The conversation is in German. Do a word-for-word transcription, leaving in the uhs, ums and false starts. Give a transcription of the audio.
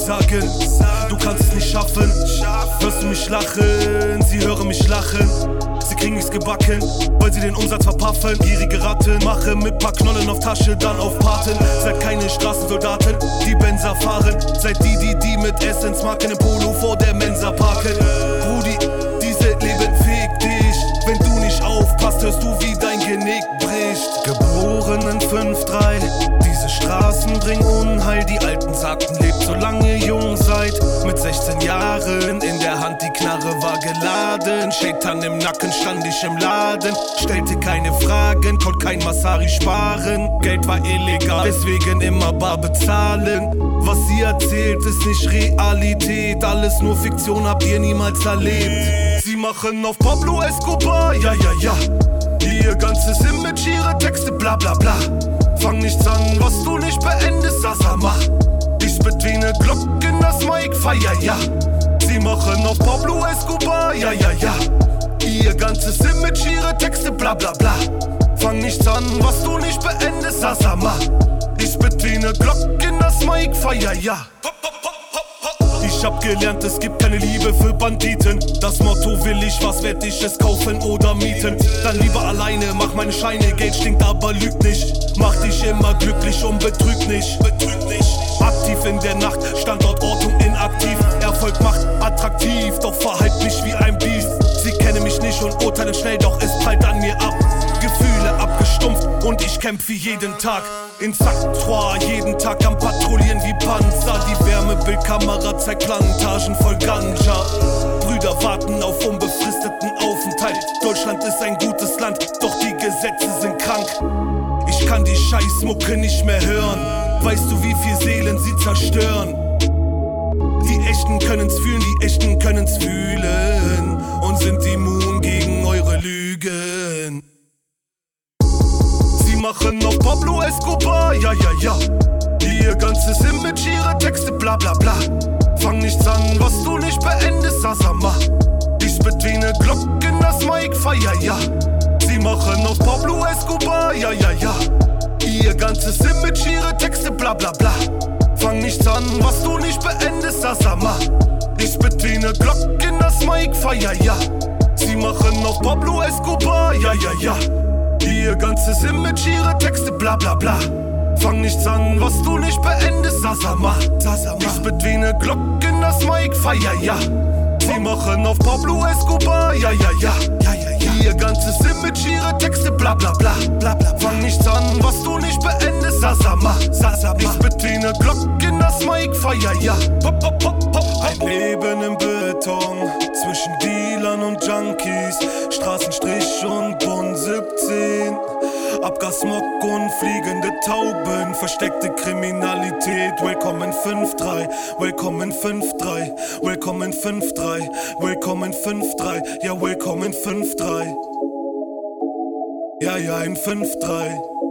sagen, du kannst es nicht schaffen. Hörst du mich lachen, sie hören mich lachen. Sie kriegen nichts gebacken, weil sie den Umsatz verpaffen. Gierige Ratten, mache mit paar Knollen auf Tasche, dann auf Paten. Seid keine Straßensoldaten, die Benzer fahren. Seid die, die die mit Essensmarken im Polo vor der Mensa parken. Brudi, diese Leben fickt dich. Wenn du nicht aufpasst, hörst du, wie dein Genick bricht. Geboren in fünf drei, diese Straßen bringen Unheil. Die Alten sagten, lebt solange ihr jung seid. Mit sechzehn Jahren in der Hand, die Knarre war geladen. Shaitan im Nacken, stand ich im Laden. Stellte keine Fragen, konnte kein Masari sparen. Geld war illegal, deswegen immer bar bezahlen. Was sie erzählt, ist nicht Realität. Alles nur Fiktion, habt ihr niemals erlebt. Sie machen auf Pablo Escobar, ja, ja, ja. Ihr ganzes Image, ihre Texte, bla, bla, bla. Fang nichts an, was du nicht beendest, Sasa, mach. Ich spit wie ne Glocke in das Mic, feier, ja. Sie machen auf Pablo Escobar, ja, ja, ja. Ihr ganzes Image, ihre Texte, bla, bla, bla. Fang nichts an, was du nicht beendest, Sasa, mach. Ich spit wie ne Glocke in das Mic, feier, ja. Ich hab gelernt, es gibt keine Liebe für Banditen. Das Motto, will ich was, werd ich es kaufen oder mieten. Dann lieber alleine, mach meine Scheine, Geld stinkt, aber lügt nicht. Mach dich immer glücklich und betrüg nicht. Aktiv in der Nacht, Standort Ortung inaktiv. Erfolg macht attraktiv, doch verhalt mich wie ein Biest. Sie kennen mich nicht und urteilen schnell, doch es prallt an mir ab. Gefühle abgestumpft und ich kämpfe jeden Tag. In Saktroir, jeden Tag am Patrouillieren wie Panzer. Die Wärmebildkamera zeigt Plantagen voll Ganja. Brüder warten auf unbefristeten Aufenthalt. Deutschland ist ein gutes Land, doch die Gesetze sind krank. Ich kann die Scheißmucke nicht mehr hören. Weißt du, wie viel Seelen sie zerstören? Die Echten können's fühlen, die Echten können's fühlen und sind immun gegen eure Lügen. Sie machen auf Pablo Escobar, ja, ja, ja. Ihr ganzes Image, ihre Texte, bla, bla, bla. Fang nichts an, was du nicht beendest, Sasa, mach. Ich spit wie ne Glocke in das Mic, feier, ja. Sie machen auf Pablo Escobar, ja, ja, ja. Ihr ganzes Image, ihre Texte, bla, bla, bla. Fang nichts an, was du nicht beendest, Sasa, mach. Ich spit wie ne Glocke in das Mic, feier, ja. Sie machen auf Pablo Escobar, ja, ja, ja. Ihr ganzes Image, ihre Texte, bla, bla, bla. Fang nichts an, was du nicht beendest, Sasa, mach. Ich spit wie ne Glocke in das Mic, feier, ja. Sie machen auf Pablo Escobar, ja, ja, ja. Ja, ja, ja. Ihr ganzes Image, ihre Texte, bla, bla, bla, bla, bla. Fang nichts an, was du nicht beendest, Sasa, mach. Ich spit wie ne Glocke in das Mic, feier, ja. Pop, pop, pop, pop. Ein Leben im Beton, zwischen Dealern und Junkies, Straßenstrich und Bonn siebzehn. Abgassmog und fliegende Tauben, versteckte Kriminalität. Willkommen in fünf drei, willkommen in fünf drei, willkommen in fünf drei, willkommen in fünf drei, ja, willkommen in fünf drei. Ja, ja, in fünf drei.